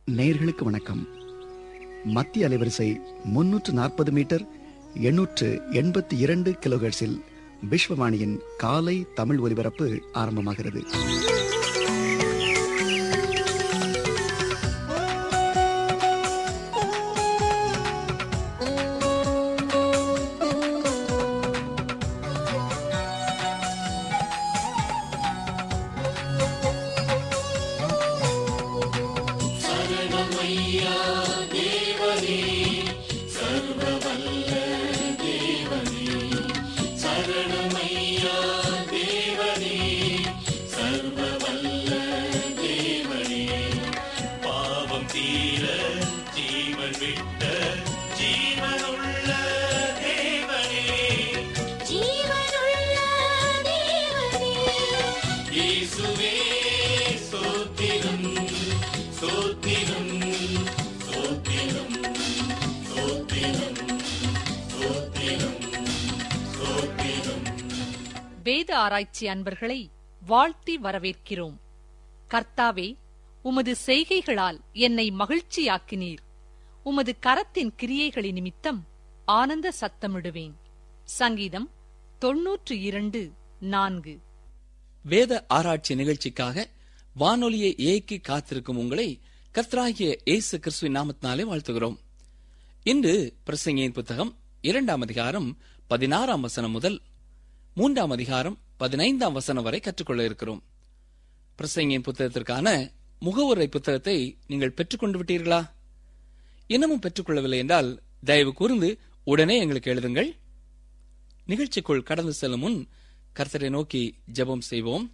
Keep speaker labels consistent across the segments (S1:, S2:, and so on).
S1: நேயர்களுக்கு வணக்கம். மத்திய அலைவரிசை 340 மீட்டர் 882 கிலோஹெர்ட்ஸில் விஸ்வவாணியின் காலை தமிழ் ஒலிபரப்பு ஆரம்பமாகிறது.
S2: வேத ஆராய்ச்சி அன்பர்களை வாழ்த்தி வரவேற்கிறோம். கர்த்தாவே, உமது செய்கைகளால் என்னை மகிழ்ச்சியாக்கினீர். உமது கரத்தின் கிரியைகளி நிமித்தம் ஆனந்த சத்தமிடுவேன். சங்கீதம் 92:4.
S3: வேத ஆராய்ச்சி நிகழ்ச்சிக்காக வானொலியை இயக்கி காத்திருக்கும் உங்களை கர்த்தராகிய இயேசு கிறிஸ்துவின் நாமத்தினாலே வாழ்த்துகிறோம். இன்று பிரசங்கியின் புத்தகம் 2ஆம் அதிகாரம் 16ஆம் வசனம் முதல் 3ஆம் அதிகாரம் 15ஆம் வசனம் வரை கற்றுக்கொள்ள இருக்கிறோம். பிரசங்கியின் புத்தகத்திற்கான முகவுரை புத்தகத்தை நீங்கள் பெற்றுக்கொண்டு விட்டீர்களா? இன்னமும் பெற்றுக்கொள்ளவில்லை என்றால் தயவு கூர்ந்து உடனே எங்களுக்கு எழுதுங்கள். நிகழ்ச்சிக்குள் கடந்து செல்லும் முன் கர்த்தரை நோக்கி ஜெபம் செய்வோம்.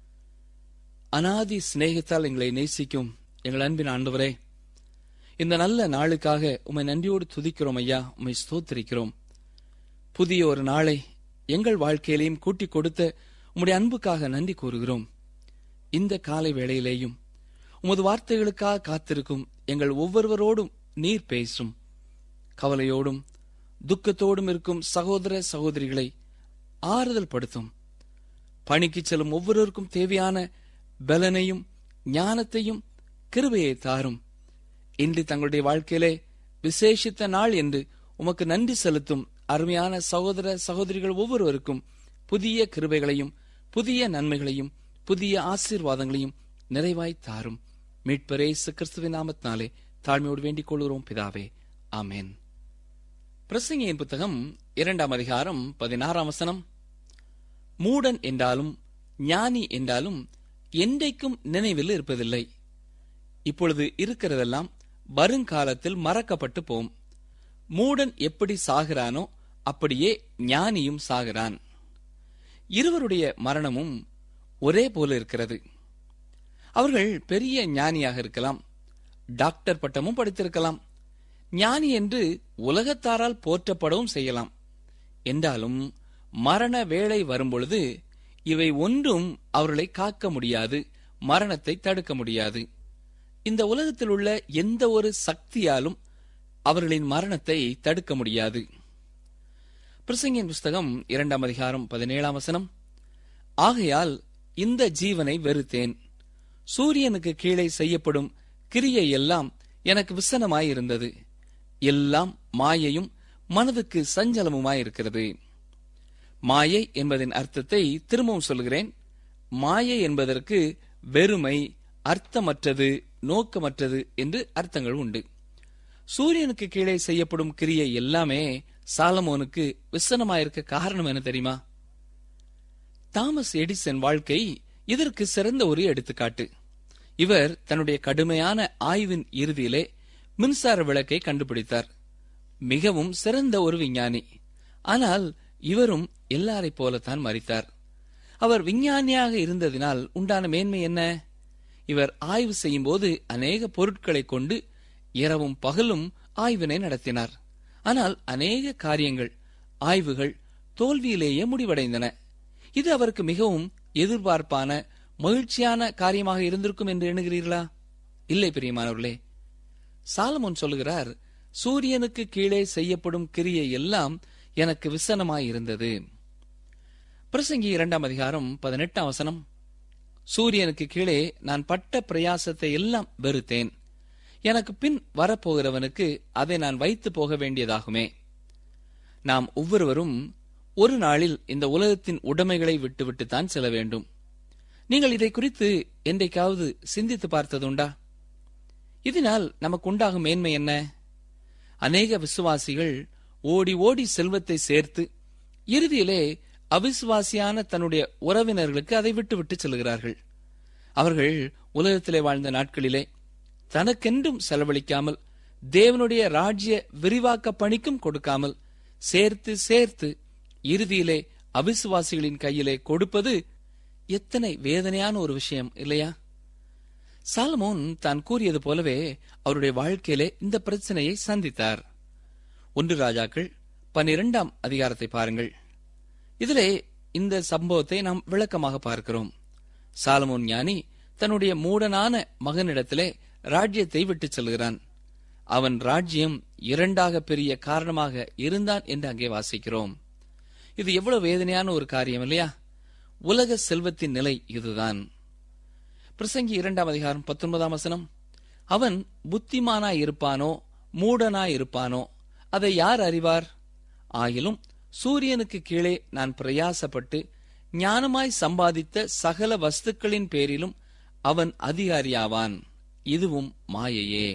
S3: அநாதி சிநேகத்தால் எங்களை நேசிக்கும் எங்கள் அன்பின் ஆண்டவரே, இந்த நல்ல நாளுக்காக உம்மை நன்றியோடு துதிக்கிறோம் ஐயா. உம்மை ஸ்தோத்திரிக்கிறோம். புதிய ஒரு நாளை எங்கள் வாழ்க்கையிலையும் கூட்டிக் கொடுத்த உம்முடைய அன்புக்காக நன்றி கூறுகிறோம். இந்த காலை வேளையிலேயும் உமது வார்த்தைகளுக்காக காத்திருக்கும் எங்கள் ஒவ்வொருவரோடும் நீர் பேசும். கவலையோடும் துக்கத்தோடும் இருக்கும் சகோதர சகோதரிகளை ஆறுதல் படுத்தும். பணிக்கு செல்லும் ஒவ்வொருவருக்கும் தேவையான பலனையும் ஞானத்தையும் கிருபையை தாரும். இன்று தங்களுடைய வாழ்க்கையிலே விசேஷித்த நாள் என்று உமக்கு நன்றி செலுத்தும் அருமையான சகோதர சகோதரிகள் ஒவ்வொருவருக்கும் புதிய கிருபைகளையும் புதிய நன்மைகளையும் புதிய ஆசீர்வாதங்களையும் நிறைவாய் தாரும். மீட்பர் இயேசு கிறிஸ்துவின் நாமத்தினாலே தாழ்மையோடு வேண்டிக் கொள்கிறோம் பிதாவே, ஆமென். பிரசங்கியின் புத்தகம் 2ஆம் அதிகாரம் 16ஆம் வசனம். மூடன் என்றாலும் ஞானி என்றாலும் என்றைக்கும் நினைவில் இருப்பதில்லை. இப்பொழுது இருக்கிறதெல்லாம் வருங்காலத்தில் மறக்கப்பட்டு போம். மூடன் எப்படி சாகிறானோ அப்படியே ஞானியும் சாகிறான். இருவருடைய மரணமும் ஒரே போல இருக்கிறது. அவர்கள் பெரிய ஞானியாக இருக்கலாம், டாக்டர் பட்டமும் படித்திருக்கலாம், ஞானி என்று உலகத்தாரால் போற்றப்படவும் செய்யலாம். என்றாலும் மரண வேளை வரும்பொழுது இவை ஒன்றும் அவர்களை காக்க முடியாது, மரணத்தை தடுக்க முடியாது. இந்த உலகத்தில் உள்ள எந்த ஒரு சக்தியாலும் அவர்களின் மரணத்தை தடுக்க முடியாது. பிரசங்கியின் புஸ்தகம் 2ஆம் அதிகாரம் 17ஆம் வசனம். ஆகையால் இந்த ஜீவனை வெறுத்தேன். சூரியனுக்கு கீழே செய்யப்படும் கிரியை எல்லாம் எனக்கு விசனமாயிருந்தது. எல்லாம் மாயையும் மனதுக்கு சஞ்சலமுமாயிருக்கிறது. மாயை என்பதின் அர்த்தத்தை திரும்பவும் சொல்கிறேன். மாயை என்பதற்கு வெறுமை, அர்த்தமற்றது, நோக்கமற்றது என்று அர்த்தங்கள் உண்டு. சூரியனுக்கு கீழே செய்யப்படும் கிரியை எல்லாமே சாலமோனுக்கு விசனமாயிருக்க காரணம் என்ன தெரியுமா? தாமஸ் எடிசன் வாழ்க்கை இதற்கு சிறந்த ஒரு எடுத்துக்காட்டு. இவர் தன்னுடைய கடுமையான ஆய்வின் இறுதியிலே மின்சார விளக்கை கண்டுபிடித்தார். மிகவும் சிறந்த ஒரு விஞ்ஞானி. ஆனால் இவரும் எல்லாரைப் போலத்தான் மரித்தார். அவர் விஞ்ஞானியாக இருந்ததினால் உண்டான மேன்மை என்ன? இவர் ஆய்வு செய்யும் போது அநேக பொருட்களை கொண்டு இரவும் பகலும் ஆய்வினை நடத்தினார். ஆனால் அநேக காரியங்கள், ஆய்வுகள் தோல்வியிலேயே முடிவடைந்தன. இது அவருக்கு மிகவும் எதிர்பார்ப்பான மகிழ்ச்சியான காரியமாக இருந்திருக்கும் என்று எண்ணுகிறீர்களா? இல்லை பிரியமானவர்களே. சாலமோன் சொல்லுகிறார், சூரியனுக்கு கீழே செய்யப்படும் கிரியை எல்லாம் எனக்கு விசனமாயிருந்தது. பிரசங்கி 2ஆம் அதிகாரம் 18ஆம் வசனம். சூரியனுக்கு கீழே நான் பட்ட பிரயாசத்தை எல்லாம் வெறுத்தேன். எனக்கு பின் வரப்போகிறவனுக்கு அதை நான் வைத்து போக வேண்டியதாகுமே. நாம் ஒவ்வொருவரும் ஒரு நாளில் இந்த உலகத்தின் உடைமைகளை விட்டுவிட்டுத்தான் செல்ல வேண்டும். நீங்கள் இதை குறித்து என்றைக்காவது சிந்தித்து பார்த்ததுண்டா? இதனால் நமக்கு உண்டாகும் மேன்மை என்ன? அநேக விசுவாசிகள் ஓடி ஓடி செல்வத்தை சேர்த்து இறுதியிலே அவிசுவாசியான தன்னுடைய உறவினர்களுக்கு அதை விட்டுவிட்டு செல்கிறார்கள். அவர்கள் உலகத்திலே வாழ்ந்த நாட்களிலே தனக்கென்றும் செலவழிக்காமல், தேவனுடைய ராஜ்ய விரிவாக்க பணிக்கும் கொடுக்காமல், சேர்த்து சேர்த்து இறுதியிலே அவிசுவாசிகளின் கையிலே கொடுப்பது எத்தனை வேதனையான ஒரு விஷயம் இல்லையா? சாலமோன் தான் கூறியது போலவே அவருடைய வாழ்க்கையிலே இந்த பிரச்சனையை சந்தித்தார். 1 ராஜாக்கள் 12ஆம் அதிகாரத்தை பாருங்கள். இதிலே இந்த சம்பவத்தை நாம் விளக்கமாக பார்க்கிறோம். சாலமோன் ஞானி தன்னுடைய மூடனான மகனிடத்திலே ராஜ்யத்தை விட்டுச் செல்கிறான். அவன் ராஜ்யம் 2ஆக பெரிய காரணமாக இருந்தான் என்று அங்கே வாசிக்கிறோம். இது எவ்வளவு வேதனையான ஒரு காரியம் இல்லையா? உலக செல்வத்தின் நிலை இதுதான். பிரசங்கி 2ஆம் அதிகாரம் 19ஆம் வசனம், அவன் புத்திமானாயிருப்பானோ மூடனாயிருப்பானோ அதை யார் அறிவார்? ஆகிலும் சூரியனுக்கு கீழே நான் பிரயாசப்பட்டு ஞானமாய் சம்பாதித்த சகல வஸ்துக்களின் பேரிலும் அவன் அதிகாரியாவான். இதுவும் மாயையே.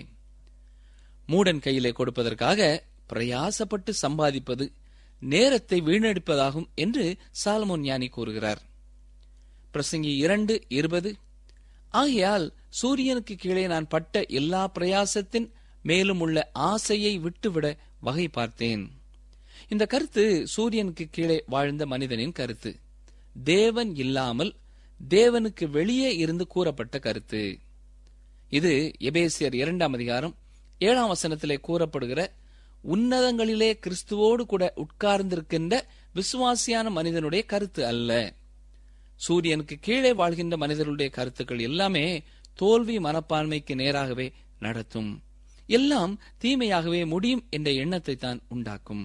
S3: மூடன் கையிலே கொடுப்பதற்காக பிரயாசப்பட்டு சம்பாதிப்பது நேரத்தை வீணடிப்பதாகும் என்று சாலமோன் ஞானி கூறுகிறார். பிரசங்கி 2:20, ஆகையால் சூரியனுக்கு கீழே நான் பட்ட எல்லா பிரயாசத்தின் மேலும் உள்ள ஆசையை விட்டுவிட வகை பார்த்தேன். இந்த கருத்து சூரியனுக்கு கீழே வாழ்ந்த மனிதனின் கருத்து. தேவன் இல்லாமல் தேவனுக்கு வெளியே இருந்து கூறப்பட்ட கருத்து இது. எபேசியர் 2ஆம் அதிகாரம் 7ஆம் வசனத்திலே கூறப்படுகிற உன்னதங்களிலே கிறிஸ்துவோடு கூட உட்கார்ந்திருக்கின்ற விசுவாசியான மனிதனுடைய கருத்து அல்ல. சூரியனுக்கு கீழே வாழ்கின்ற மனிதர்களுடைய கருத்துக்கள் எல்லாமே தோல்வி மனப்பான்மைக்கு நேராகவே நடத்தும். எல்லாம் தீமையாகவே முடியும் என்ற எண்ணத்தை தான் உண்டாக்கும்.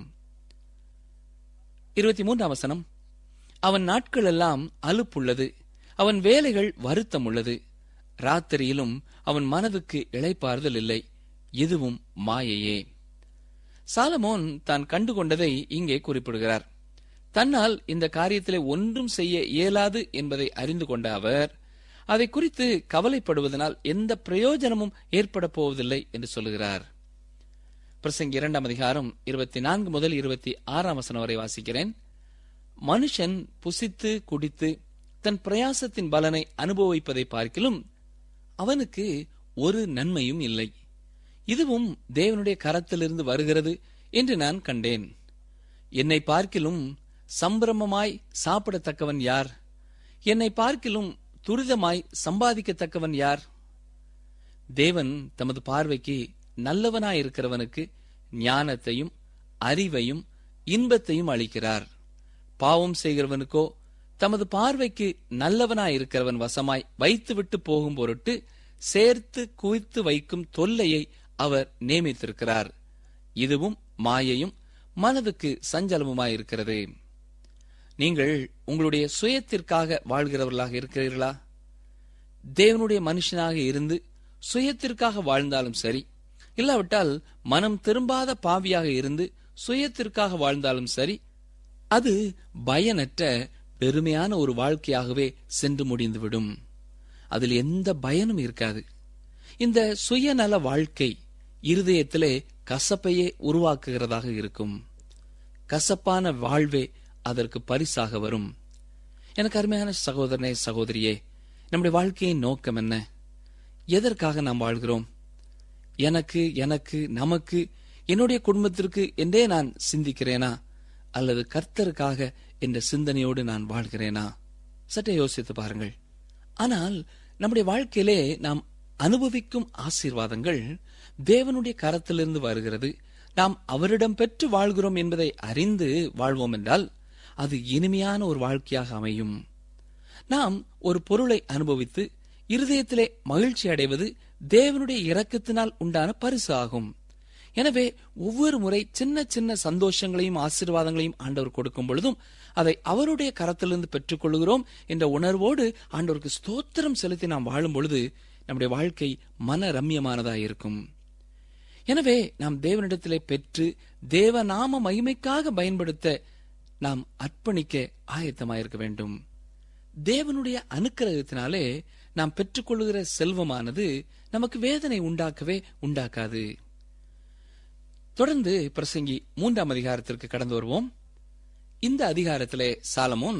S3: 23ஆம் வசனம், அவன் நாட்கள் எல்லாம் அலுப்புள்ளது, அவன் வேலைகள் வருத்தம் உள்ளது, ராத்திரியிலும் அவன் மனதுக்கு இளைப்பாறுதல் இல்லை, இதுவும் மாயையே. சாலமோன் தான் கண்டுகொண்டதை இங்கே குறிப்பிடுகிறார். தன்னால் இந்த காரியத்திலே ஒன்றும் செய்ய இயலாது என்பதை அறிந்து கொண்ட அவர் அதை குறித்து கவலைப்படுவதனால் எந்த பிரயோஜனமும் ஏற்பட போவதில்லை என்று சொல்லுகிறார். பிரசங்கி 2ஆம் அதிகாரம் 24 முதல் 26ஆம் வசனம் வரை வாசிக்கிறேன். மனுஷன் புசித்து குடித்து தன் பிரயாசத்தின் பலனை அனுபவிப்பதை பார்க்கிலும் அவனுக்கு ஒரு நன்மையும் இல்லை. இதுவும் தேவனுடைய கரத்திலிருந்து வருகிறது என்று நான் கண்டேன். என்னை பார்க்கிலும் சம்பிரமமாய் சாப்பிடத்தக்கவன் யார்? என்னை பார்க்கிலும் துரிதமாய் சம்பாதிக்கத்தக்கவன் யார்? தேவன் தமது பார்வைக்கு நல்லவனாயிருக்கிறவனுக்கு ஞானத்தையும் அறிவையும் இன்பத்தையும் அளிக்கிறார். பாவம் செய்கிறவனுக்கோ தமது பார்வைக்கு நல்லவனாயிருக்கிறவன் வசமாய் வைத்துவிட்டு போகும் பொருட்டு சேர்த்து குவித்து வைக்கும் தொல்லையை அவர் நியமித்திருக்கிறார். இதுவும் மாயையும் மனதுக்கு சஞ்சலமுமாயிருக்கிறது. நீங்கள் உங்களுடைய சுயத்திற்காக வாழ்கிறவர்களாக இருக்கிறீர்களா? தேவனுடைய மனுஷனாக இருந்து சுயத்திற்காக வாழ்ந்தாலும் சரி, இல்லாவிட்டால் மனம் திரும்பாத பாவியாக இருந்து சுயத்திற்காக வாழ்ந்தாலும் சரி, அது பயனற்ற பெருமையான ஒரு வாழ்க்கையாகவே சென்று முடிந்துவிடும். அதில் எந்த பயனும் இருக்காது. இந்த சுயநல வாழ்க்கை இருதயத்திலே கசப்பையே உருவாக்குகிறதாக இருக்கும். கசப்பான வாழ்வே அதற்கு பரிசாக வரும். எனக்கு அருமையான சகோதரனே, சகோதரியே, நம்முடைய வாழ்க்கையின் நோக்கம் என்ன? எதற்காக நாம் வாழ்கிறோம்? எனக்கு நமக்கு, என்னுடைய குடும்பத்திற்கு என்றே நான் சிந்திக்கிறேனா, அல்லது கர்த்தருக்காக என்ற சிந்தனையோடு நான் வாழ்கிறேனா? சற்றே யோசித்து பாருங்கள். ஆனால் நம்முடைய வாழ்க்கையிலே நாம் அனுபவிக்கும் ஆசீர்வாதங்கள் தேவனுடைய கரத்திலிருந்து வருகிறது. நாம் அவரிடம் பெற்று வாழ்கிறோம் என்பதை அறிந்து வாழ்வோம் என்றால் அது இனிமையான ஒரு வாழ்க்கையாக அமையும். நாம் ஒரு பொருளை அனுபவித்து இருதயத்திலே மகிழ்ச்சி அடைவது தேவனுடைய இரக்கத்தினால் உண்டான பரிசு ஆகும். எனவே ஒவ்வொரு முறை சின்ன சின்ன சந்தோஷங்களையும் ஆசீர்வாதங்களையும் ஆண்டவர் கொடுக்கும் பொழுதும் அதை அவருடைய கரத்திலிருந்து பெற்றுக் கொள்கிறோம் என்ற உணர்வோடு ஆண்டவருக்கு ஸ்தோத்திரம் செலுத்தி நாம் வாழும் பொழுது நம்முடைய வாழ்க்கை மன ரம்யமானதாயிருக்கும். எனவே நாம் தேவனிடத்திலே பெற்று தேவ நாம மகிமைக்காக பயன்படுத்த நாம் அர்ப்பணிக்க ஆயத்தமாயிருக்க வேண்டும். தேவனுடைய அனுக்கிரகத்தினாலே நாம் பெற்றுக்கொள்ளுகிற செல்வமானது நமக்கு வேதனை உண்டாக்கவே உண்டாக்காது. தொடர்ந்து பிரசங்கி 3ஆம் அதிகாரத்திற்கு கடந்து வருவோம். இந்த அதிகாரத்திலே சாலமோன்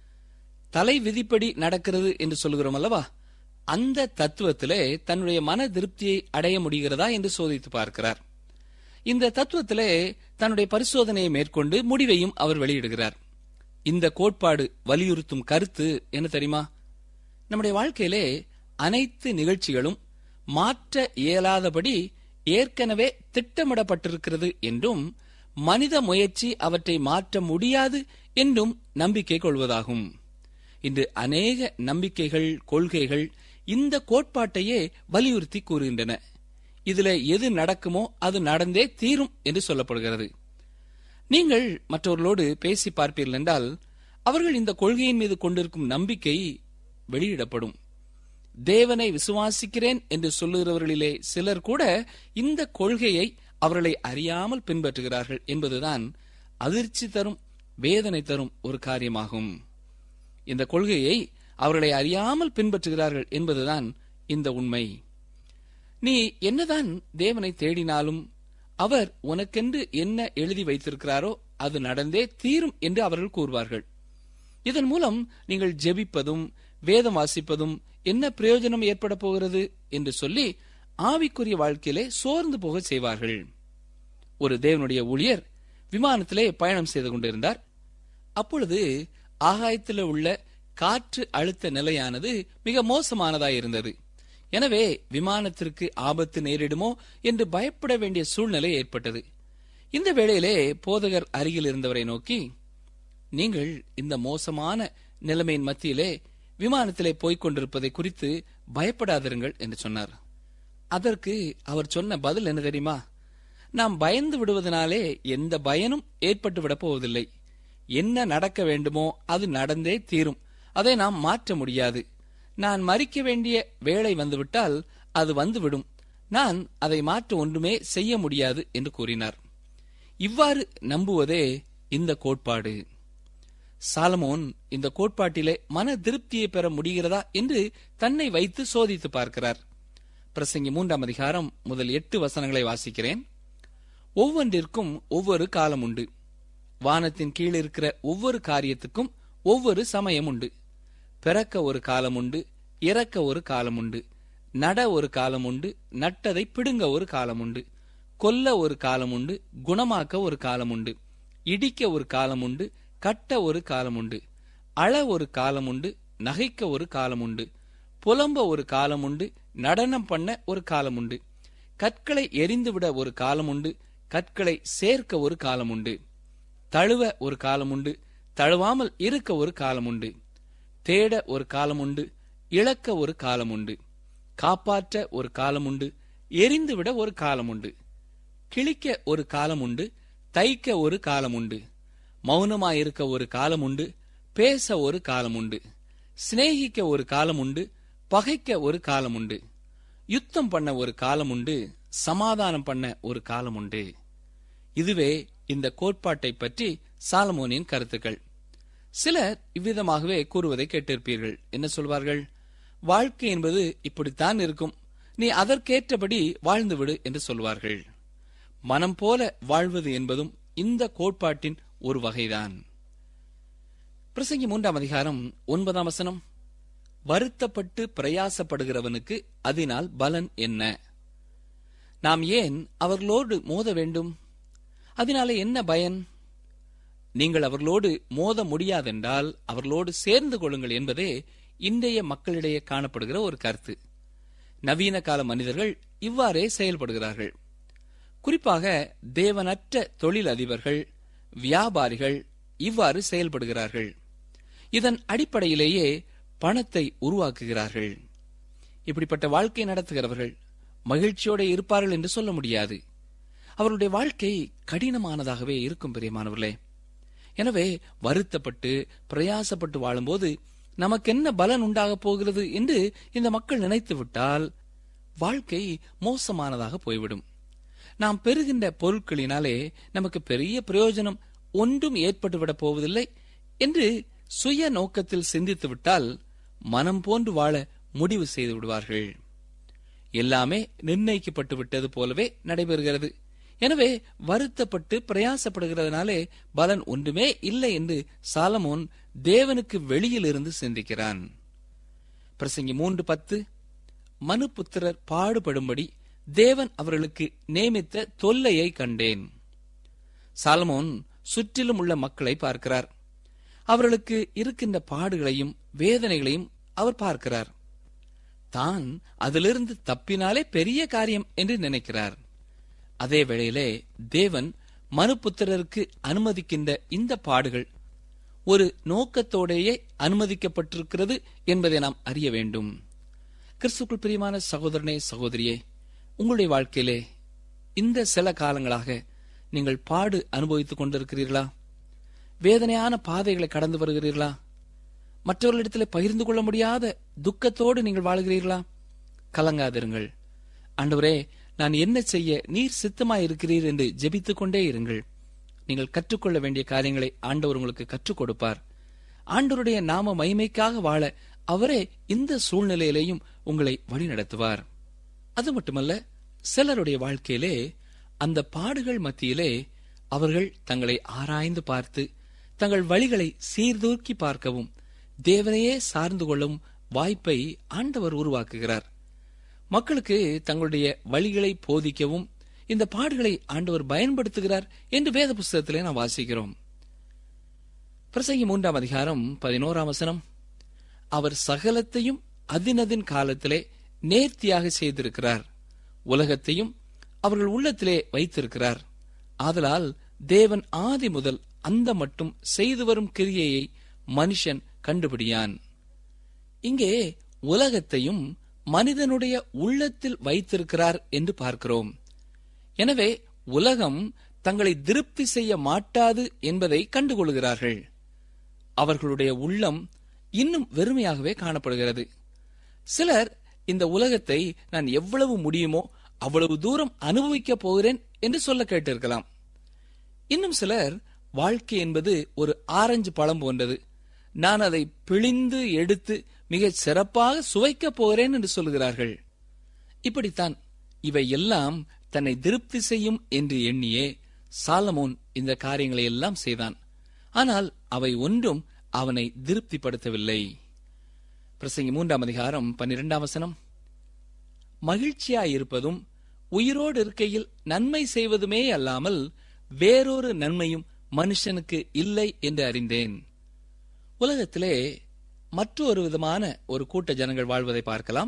S3: தலை விதிப்படி நடக்கிறது என்று சொல்கிறோம் அல்லவா, அந்த தத்துவத்திலே தன்னுடைய மன திருப்தியை அடைய முடிகிறதா என்று சோதித்து பார்க்கிறார். இந்த தத்துவத்திலே தன்னுடைய பரிசோதனையை மேற்கொண்டு முடிவையும் அவர் வெளியிடுகிறார். இந்த கோட்பாடு வலியுறுத்தும் கருத்து என்ன தெரியுமா? நம்முடைய வாழ்க்கையிலே அனைத்து நிகழ்ச்சிகளும் மாற்ற இயலாதபடி ஏற்கனவே திட்டமிடப்பட்டிருக்கிறது என்றும் மனித முயற்சி அவற்றை மாற்ற முடியாது என்றும் நம்பிக்கை கொள்வதாகும். இன்று அநேக நம்பிக்கைகள், கொள்கைகள் இந்த கோட்பாட்டையே வலியுறுத்தி கூறுகின்றன. இதுல எது நடக்குமோ அது நடந்தே தீரும் என்று சொல்லப்படுகிறது. நீங்கள் மற்றவர்களோடு பேசி பார்ப்பீர்கள் என்றால் அவர்கள் இந்த கொள்கையின் மீது கொண்டிருக்கும் நம்பிக்கை வெளியிடப்படும். தேவனை விசுவாசிக்கிறேன் என்று சொல்லுகிறவர்களிலே சிலர் கூட இந்த கொள்கையை அவர்களை அறியாமல் பின்பற்றுகிறார்கள் என்பதுதான் அதிர்ச்சி தரும், வேதனை தரும் ஒரு காரியமாகும். இந்த கொள்கையை அவர்களை அறியாமல் பின்பற்றுகிறார்கள் என்பதுதான் இந்த உண்மை. நீ என்னதான் தேவனை தேடினாலும் அவர் உனக்கென்று என்ன எழுதி வைத்திருக்கிறாரோ அது நடந்தே தீரும் என்று அவர்கள் கூறுவார்கள். இதன் மூலம் நீங்கள் ஜெபிப்பதும் வேதம் வாசிப்பதும் என்ன பிரயோஜனம் ஏற்பட போகிறது என்று சொல்லி ஆவிக்குரிய வாழ்க்கையிலே சோர்ந்து போக செய்வார்கள். ஒரு தேவனுடைய ஊழியர் விமானத்திலே பயணம் செய்து கொண்டிருந்தார். அப்பொழுது ஆகாயத்தில் உள்ள காற்று அழுத்த நிலையானது மிக மோசமானதாயிருந்தது. எனவே விமானத்திற்கு ஆபத்து நேரிடுமோ என்று பயப்பட வேண்டிய சூழ்நிலை ஏற்பட்டது. இந்த வேளையிலே போதகர் அருகில் இருந்தவரை நோக்கி, நீங்கள் இந்த மோசமான நிலைமையின் மத்தியிலே விமானத்திலே போய்க் கொண்டிருப்பதை குறித்து பயப்படாதிருங்கள் என்று சொன்னார். அதற்கு அவர் சொன்ன பதில் என்ன தெரியுமா? நாம் பயந்து விடுவதனாலே எந்த பயனும் ஏற்பட்டு விடப் போவதில்லை. என்ன நடக்க வேண்டுமோ அது நடந்தே தீரும். அதை நாம் மாற்ற முடியாது. நான் மரிக்க வேண்டிய வேளை வந்துவிட்டால் அது வந்துவிடும். நான் அதை மாற்ற ஒன்றுமே செய்ய முடியாது என்று கூறினார். இவ்வாறு நம்புவதே இந்த கோட்பாடு. சாலமோன் இந்த கோட்பாட்டிலே மன திருப்தியை பெற முடிகிறதா என்று தன்னை வைத்து சோதித்து பார்க்கிறார். பிரசங்கி 3ஆம் அதிகாரம் முதல் 8 வசனங்களை வாசிக்கிறேன். ஒவ்வொன்றிற்கும் ஒவ்வொரு காலம் உண்டு. வானத்தின் கீழ் இருக்கிற ஒவ்வொரு காரியத்துக்கும் ஒவ்வொரு சமயம் உண்டு. பிறக்க ஒரு காலம் உண்டு, இறக்க ஒரு காலம் உண்டு, நட ஒரு காலம் உண்டு, நட்டதை பிடுங்க ஒரு காலம் உண்டு, கொல்ல ஒரு காலம் உண்டு, குணமாக்க ஒரு காலம் உண்டு, இடிக்க ஒரு காலம் உண்டு, கட்ட ஒரு காலம் உண்டு, அழ ஒரு காலம் உண்டு, நகைக்க ஒரு காலம் உண்டு, புலம்ப ஒரு காலம் உண்டு, நடனம் பண்ண ஒரு காலம் உண்டு, கற்களை எரிந்துவிட ஒரு காலம் உண்டு, கற்களை சேர்க்க ஒரு காலம் உண்டு, தழுவ ஒரு காலம் உண்டு, தழுவாமல் இருக்க ஒரு காலம் உண்டு, தேட ஒரு காலம் உண்டு, இழக்க ஒரு காலம் உண்டு, காப்பாற்ற ஒரு காலம் உண்டு, எரிந்துவிட ஒரு காலம் உண்டு, கிழிக்க ஒரு காலம் உண்டு, தைக்க ஒரு காலம் உண்டு, மௌனமாயிருக்க ஒரு காலம் உண்டு, பேச ஒரு காலம் உண்டு, சிநேகிக்க ஒரு காலம் உண்டு, பகைக்க ஒரு காலம் உண்டு, யுத்தம் பண்ண ஒரு காலம் உண்டு, சமாதானம் பண்ண ஒரு காலம் உண்டு. இதுவே இந்த கோட்பாட்டை பற்றி சாலமோனின் கருத்துக்கள். சிலர் இவ்விதமாகவே கூறுவதை கேட்டிருப்பீர்கள். என்ன சொல்வார்கள்? வாழ்க்கை என்பது இப்படித்தான் இருக்கும், நீ அதற்கேற்றபடி வாழ்ந்துவிடு என்று சொல்வார்கள். மனம் போல வாழ்வது என்பதும் இந்த கோட்பாட்டின் ஒரு வகைதான். பிரசங்கி 3ஆம் அதிகாரம் 9ஆம் வசனம், வருத்தப்பட்டு பிரயாசப்படுகிறவனுக்கு அதனால் பலன் என்ன? நாம் ஏன் அவர்களோடு மோத வேண்டும்? அதனாலே என்ன பயன்? நீங்கள் அவர்களோடு மோத முடியாதென்றால் அவர்களோடு சேர்ந்து கொள்ளுங்கள் என்பதே இன்றைய மக்களிடையே காணப்படுகிற ஒரு கருத்து. நவீன கால மனிதர்கள் இவ்வாறே செயல்படுகிறார்கள். குறிப்பாக தேவனற்ற தொழில் அதிபர்கள், வியாபாரிகள் இவ்வாறு செயல்படுகிறார்கள். இதன் அடிப்படையிலேயே பணத்தை உருவாக்குகிறார்கள். இப்படிப்பட்ட வாழ்க்கை நடத்துகிறவர்கள் மகிழ்ச்சியோடு இருப்பார்கள் என்று சொல்ல முடியாது. அவருடைய வாழ்க்கை கடினமானதாகவே இருக்கும் பிரியமானவர்களே. எனவே வருத்தப்பட்டு பிரயாசப்பட்டு வாழும்போது நமக்கென்ன பலன் உண்டாகப் போகிறது என்று இந்த மக்கள் நினைத்து விட்டால் வாழ்க்கை மோசமானதாக போய்விடும். நாம் பெறுகின்ற பொருட்களினாலே நமக்கு பெரிய பிரயோஜனம் ஒன்றும் ஏற்பட்டுவிடப் போவதில்லை என்று சுய நோக்கத்தில் சிந்தித்து விட்டால் மனம் போன்று வாழ முடிவு செய்து விடுவார்கள். எல்லாமே நிர்ணயிக்கப்பட்டு விட்டது போலவே நடைபெறுகிறது. எனவே வருத்தப்பட்டு பிரயாசப்படுகிறதுனாலே பலன் ஒன்றுமே இல்லை என்று சாலமோன் தேவனுக்கு வெளியில் இருந்து சிந்திக்கிறான். பிரசங்கி 3:10 மனுபுத்திரர் பாடுபடும்படி தேவன் அவர்களுக்கு நியமித்த தொல்லையை கண்டேன். சாலமோன் சுற்றிலும் உள்ள மக்களை பார்க்கிறார். அவர்களுக்கு இருக்கின்ற பாடுகளையும் வேதனைகளையும் அவர் பார்க்கிறார். தான் அதிலிருந்து தப்பினாலே பெரிய காரியம் என்று நினைக்கிறார். அதே வேளையிலே தேவன் மனுபுத்திரருக்கு அனுமதிக்கின்ற இந்த பாடுகள் ஒரு நோக்கத்தோடையே அனுமதிக்கப்பட்டிருக்கிறது என்பதை நாம் அறிய வேண்டும். கிறிஸ்துவுக்குள் பிரியமான சகோதரனே, சகோதரியே, உங்களுடைய வாழ்க்கையிலே இந்த சில காலங்களாக நீங்கள் பாடு அனுபவித்துக் கொண்டிருக்கிறீர்களா? வேதனையான பாதைகளை கடந்து வருகிறீர்களா? மற்றவர்களிடத்தில் பகிர்ந்து கொள்ள முடியாத துக்கத்தோடு நீங்கள் வாழ்கிறீர்களா? கலங்காதிருங்கள். ஆண்டவரே, நான் என்ன செய்ய நீர் சித்தமாயிருக்கிறீர் என்று ஜெபித்துக் கொண்டே இருங்கள். நீங்கள் கற்றுக்கொள்ள வேண்டிய காரியங்களை ஆண்டவர் உங்களுக்கு கற்றுக் கொடுப்பார். ஆண்டவருடைய நாம மகிமைக்காக வாழ அவரே இந்த சூழ்நிலையிலேயும் உங்களை வழிநடத்துவார். அது மட்டுமல்ல, சிலருடைய வாழ்க்கையிலே அந்த பாடுகள் மத்தியிலே அவர்கள் தங்களை ஆராய்ந்து பார்த்து தங்கள் வழிகளை சீர்தூக்கி பார்க்கவும் தேவனையே சார்ந்து கொள்ளவும் வாய்ப்பை ஆண்டவர் உருவாக்குகிறார். மக்களுக்கு தங்களுடைய வழிகளை போதிக்கவும் இந்த பாடுகளை ஆண்டவர் பயன்படுத்துகிறார் என்று வேத புஸ்தகத்திலே நாம் வாசிக்கிறோம். பிரசங்கி 3:11 அவர் சகலத்தையும் அதினதின் காலத்திலே நேர்த்தியாக செய்திருக்கிறார், உலகத்தையும் அவர்கள் உள்ளத்திலே வைத்திருக்கிறார். ஆதலால் தேவன் ஆதி முதல் அந்த மட்டும் செய்து வரும் கிரியையை மனுஷன் கண்டுபிடியான். இங்கே உலகத்தையும் மனிதனுடைய உள்ளத்தில் வைத்திருக்கிறார் என்று பார்க்கிறோம். எனவே உலகம் தங்களை திருப்தி செய்ய மாட்டாது என்பதை கண்டுகொள்கிறார்கள். அவர்களுடைய உள்ளம் இன்னும் வெறுமையாகவே காணப்படுகிறது. சிலர் இந்த உலகத்தை நான் எவ்வளவு முடியுமோ அவ்வளவு தூரம் அனுபவிக்கப் போகிறேன் என்று சொல்ல கேட்டிருக்கலாம். இன்னும் சிலர் வாழ்க்கை என்பது ஒரு ஆரஞ்சு பழம் போன்றது, நான் அதை பிழிந்து எடுத்து மிக சிறப்பாக சுவைக்கப் போகிறேன் என்று சொல்கிறார்கள். இப்படித்தான் இவை எல்லாம் தன்னை திருப்தி செய்யும் என்று எண்ணியே சாலமோன் இந்த காரியங்களை எல்லாம் செய்தான். ஆனால் அவை ஒன்றும் அவனை திருப்திப்படுத்தவில்லை. பிரசங்கி 3:12 மகிழ்ச்சியாயிருப்பதும் உயிரோடு இருக்கையில் நன்மை செய்வதுமே அல்லாமல் வேறொரு நன்மையும் மனுஷனுக்கு இல்லை என்று அறிந்தேன். உலகத்திலே மற்றொரு விதமான ஒரு கூட்ட ஜனங்கள் வாழ்வதை பார்க்கலாம்.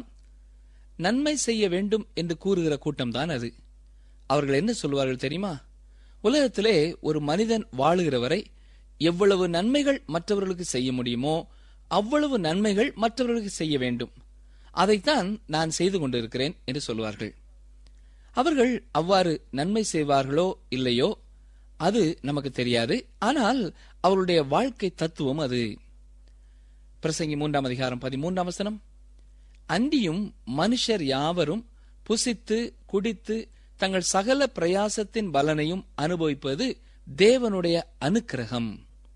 S3: நன்மை செய்ய வேண்டும் என்று கூறுகிற கூட்டம்தான் அது. அவர்கள் என்ன சொல்வார்கள் தெரியுமா? உலகத்திலே ஒரு மனிதன் வாழுகிறவரை எவ்வளவு நன்மைகள் மற்றவர்களுக்கு செய்ய முடியுமோ அவ்வளவு நன்மைகள் மற்றவர்களுக்கு செய்ய வேண்டும், அதைத்தான் நான் செய்து கொண்டிருக்கிறேன் என்று சொல்வார்கள். அவர்கள் அவ்வாறு நன்மை செய்வார்களோ இல்லையோ அது நமக்கு தெரியாது. ஆனால் அவருடைய வாழ்க்கை தத்துவம் அது. பிரசங்கி 3:13 அன்றியும் மனுஷர் யாவரும் புசித்து குடித்து தங்கள் சகல பிரயாசத்தின் பலனையும் அனுபவிப்பது தேவனுடைய அனுக்கிரகம்.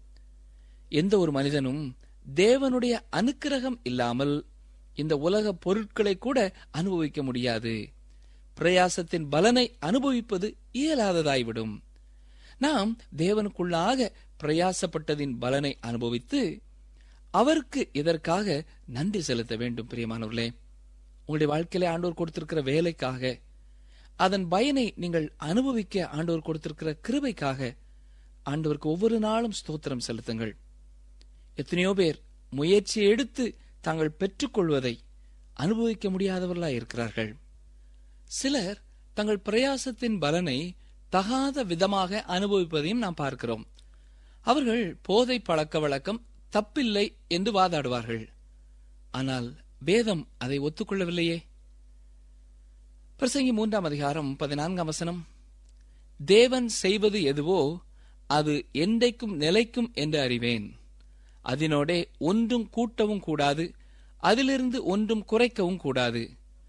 S3: எந்த ஒரு மனிதனும் தேவனுடைய அனுக்கிரகம் இல்லாமல் இந்த உலக பொருட்களை கூட அனுபவிக்க முடியாது. பிரயாசத்தின் பலனை அனுபவிப்பது இயலாததாய்விடும். நாம் தேவனுக்குள்ளாக பிரயாசப்பட்டதின் பலனை அனுபவித்து அவருக்கு இதற்காக நன்றி செலுத்த வேண்டும். பிரியமானவர்களே, உங்களுடைய வாழ்க்கையிலே ஆண்டவர் கொடுத்திருக்கிற வேலைக்காக, அதன் பயனை நீங்கள் அனுபவிக்க ஆண்டவர் கொடுத்திருக்கிற கிருபைக்காக ஆண்டவருக்கு ஒவ்வொரு நாளும் ஸ்தோத்திரம் செலுத்துங்கள். எத்தனையோ பேர் முயற்சி எடுத்து தாங்கள் பெற்றுக்கொள்வதை அனுபவிக்க முடியாதவர்களாய் இருக்கிறார்கள். சிலர் தங்கள் பிரயாசத்தின் பலனை தகாத விதமாக அனுபவிப்பதையும் நாம் பார்க்கிறோம். அவர்கள் போதை பழக்க வழக்கம் தப்பில்லை என்று வாதாடுவார்கள். ஆனால் வேதம் அதை ஒத்துக்கொள்ளவில்லையே. பிரசங்கி 3:14 தேவன் செய்வது எதுவோ அது என்றைக்கும் நிலைக்கும் என்று அறிவேன், அதனோடே ஒன்றும் கூட்டவும் கூடாது, அதிலிருந்து ஒன்றும் குறைக்கவும் கூடாது.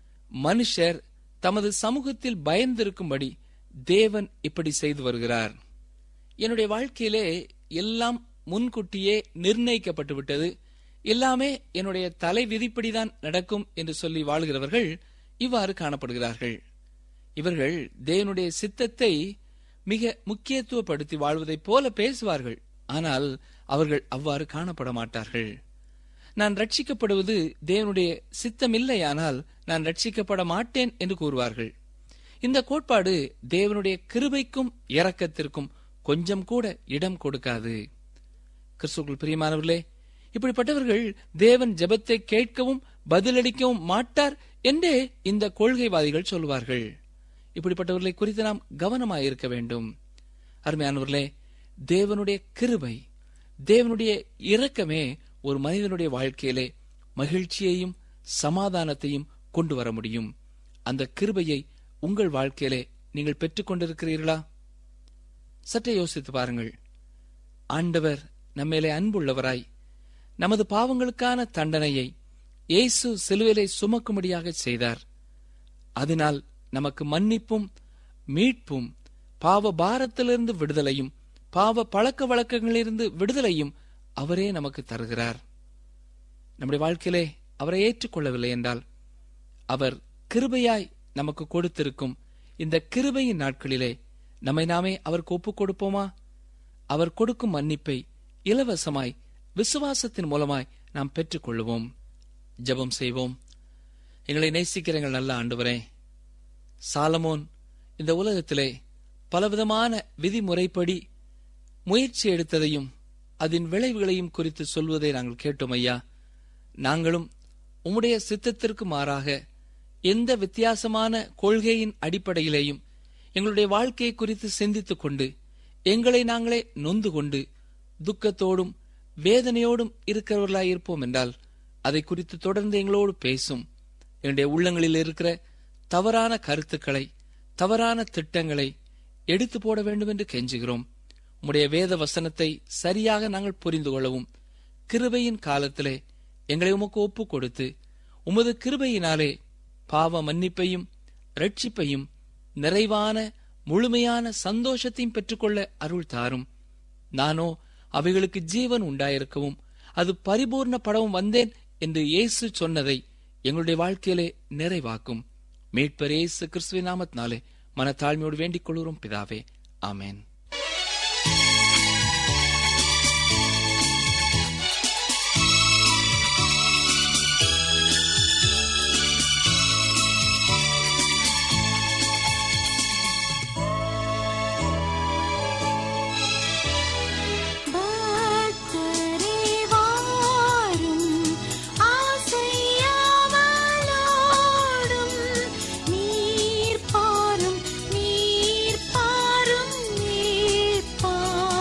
S3: மனுஷர் தமது சமூகத்தில் பயந்திருக்கும்படி தேவன் இப்படி செய்து வருகிறார். என்னுடைய வாழ்க்கையிலே எல்லாம் முன்கூட்டியே நிர்ணயிக்கப்பட்டு விட்டது, எல்லாமே என்னுடைய தலை விதிப்படிதான் நடக்கும் என்று சொல்லி வாழ்கிறவர்கள் இவ்வாறு காணப்படுகிறார்கள். இவர்கள் தேவனுடைய சித்தத்தை மிக முக்கியத்துவப்படுத்தி வாழ்வதைப் போல பேசுவார்கள். ஆனால் அவர்கள் அவ்வாறு காணப்பட மாட்டார்கள். நான் ரட்சிக்கப்படுவது தேவனுடைய சித்தமில்லையானால் நான் ரட்சிக்கப்பட மாட்டேன் என்று கூறுவார்கள். இந்த கோட்பாடு தேவனுடைய கிருபைக்கும் இரக்கத்திற்கும் கொஞ்சம் கூட இடம் கொடுக்காது. கிறிஸ்துவுக்குள் பிரியமானவர்களே, இப்படிப்பட்டவர்கள் தேவன் ஜெபத்தை கேட்கவும் பதிலளிக்கவும் மாட்டார் என்றே இந்த கொள்கைவாதிகள் சொல்வார்கள். இப்படிப்பட்டவர்களை குறித்து நாம் கவனமாயிருக்க வேண்டும். அருமையானவர்களே, தேவனுடைய கிருபை, தேவனுடைய இரக்கமே ஒரு மனிதனுடைய வாழ்க்கையிலே மகிழ்ச்சியையும் சமாதானத்தையும் கொண்டு வர முடியும். அந்த கிருபையை உங்கள் வாழ்க்கையிலே நீங்கள் பெற்றுக் கொண்டிருக்கிறீர்களா? சற்றே யோசித்து பாருங்கள். ஆண்டவர் நம்மேலே அன்புள்ளவராய் நமது பாவங்களுக்கான தண்டனையை இயேசு சிலுவையிலே சுமக்கும்படியாக செய்தார். அதனால் நமக்கு மன்னிப்பும் மீட்பும் பாவ பாரத்திலிருந்து விடுதலையும் பாவ பழக்க வழக்கங்களிலிருந்து விடுதலையும் அவரே நமக்கு தருகிறார். நம்முடைய வாழ்க்கையிலே அவரை ஏற்றுக்கொள்ளவில்லை என்றால் அவர் கிருபையாய் நமக்கு கொடுத்திருக்கும் இந்த கிருபையின் நாட்களிலே நம்மை நாமே அவருக்கு ஒப்புக் கொடுப்போமா? அவர் கொடுக்கும் மன்னிப்பை இலவசமாய் விசுவாசத்தின் மூலமாய் நாம் பெற்றுக் கொள்வோம். ஜெபம் செய்வோம். எங்களை நேசிக்கிற எங்கள் நல்ல ஆண்டவரே, சாலமோன் இந்த உலகத்திலே பலவிதமான விதிமுறைப்படி முயற்சி எடுத்ததையும் அதன் விளைவுகளையும் குறித்து சொல்வதை நாங்கள் கேட்டோம் ஐயா. நாங்களும் உம்முடைய சித்தத்திற்கு மாறாக எந்த வித்தியாசமான கொள்கையின் அடிப்படையிலேயும் எங்களுடைய வாழ்க்கையை குறித்து சிந்தித்துக் கொண்டு எங்களை நாங்களே நொந்து கொண்டு துக்கத்தோடும் வேதனையோடும் இருக்கிறவர்களாயிருப்போம் என்றால் அதை குறித்து தொடர்ந்து எங்களோடு பேசும். எங்களுடைய உள்ளங்களில் இருக்கிற தவறான கருத்துக்களை, தவறான திட்டங்களை எடுத்து போட வேண்டும் என்று கெஞ்சுகிறோம். உம்முடைய வேத வசனத்தை சரியாக நாங்கள் புரிந்து கொள்ளவும் கிருபையின் காலத்திலே எங்களை உமக்கு ஒப்பு கொடுத்து உமது கிருபையினாலே பாவ மன்னிப்பையும் ரட்சிப்பையும் நிறைவான முழுமையான சந்தோஷத்தையும் பெற்றுக்கொள்ள அருள் தாரும். நானோ அவைகளுக்கு ஜீவன் உண்டாயிருக்கவும் அது பரிபூர்ணப்படவும் வந்தேன் என்று இயேசு சொன்னதை எங்களுடைய வாழ்க்கையிலே நிறைவாக்கும். மீட்பர் இயேசு கிறிஸ்துவின் நாமத்தினாலே மனத்தாழ்மையோடு வேண்டிக் கொள்கிறோம் பிதாவே, ஆமென்.
S4: நீர் பாரும் நீர் பாரும் நீர் பாரும்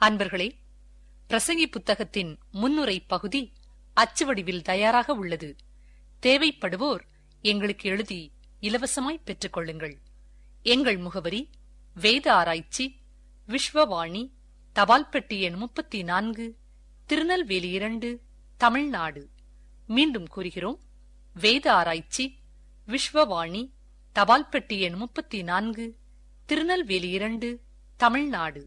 S2: அன்பர்களே, பிரசங்கி புத்தகத்தின் முன்னுரை பகுதி அச்சுவடிவில் தயாராக உள்ளது. தேவைப்படுவோர் எங்களுக்கு எழுதி இலவசமாய் பெற்றுக் கொள்ளுங்கள். எங்கள் முகவரி: வேத ஆராய்ச்சி, விஸ்வவாணி, தபால் பெட்டி எண் 34, திருநெல்வேலி 2, தமிழ்நாடு. மீண்டும் கூறுகிறோம்: வேத ஆராய்ச்சி, விஸ்வவாணி, தபால் பெட்டி எண் 34, திருநெல்வேலி 2, தமிழ்நாடு.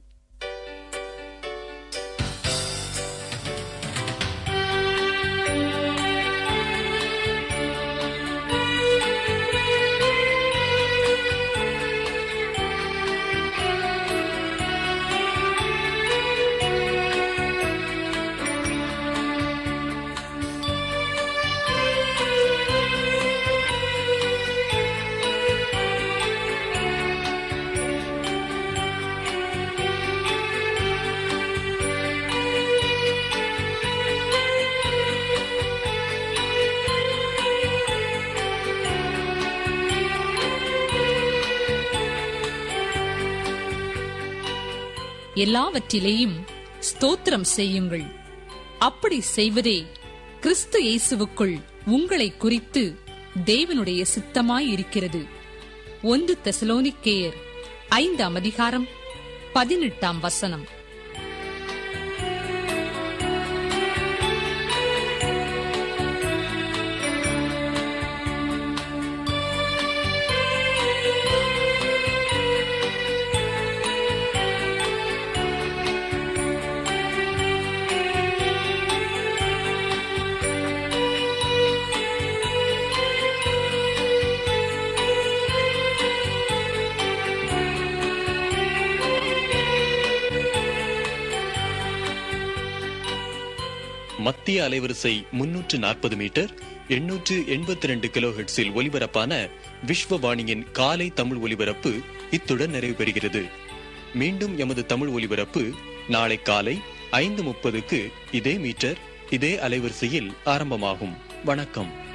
S4: எல்லாவற்றிலேயும் ஸ்தோத்திரம் செய்யுங்கள். அப்படி செய்வதே கிறிஸ்து இயேசுவுக்குள் உங்களை குறித்து தேவனுடைய சித்தமாயிருக்கிறது. 1 தெசலோனிக்கேயர் 5:18.
S5: மத்திய அலைவரிசை 340 மீட்டர் 882 கிலோஹெர்ட்ஸில் ஒலிபரப்பான விஸ்வவாணியின் காலை தமிழ் ஒலிபரப்பு இத்துடன் நிறைவு பெறுகிறது. மீண்டும் எமது தமிழ் ஒலிபரப்பு நாளை காலை 5:30 இதே மீட்டர் இதே அலைவரிசையில் ஆரம்பமாகும். வணக்கம்.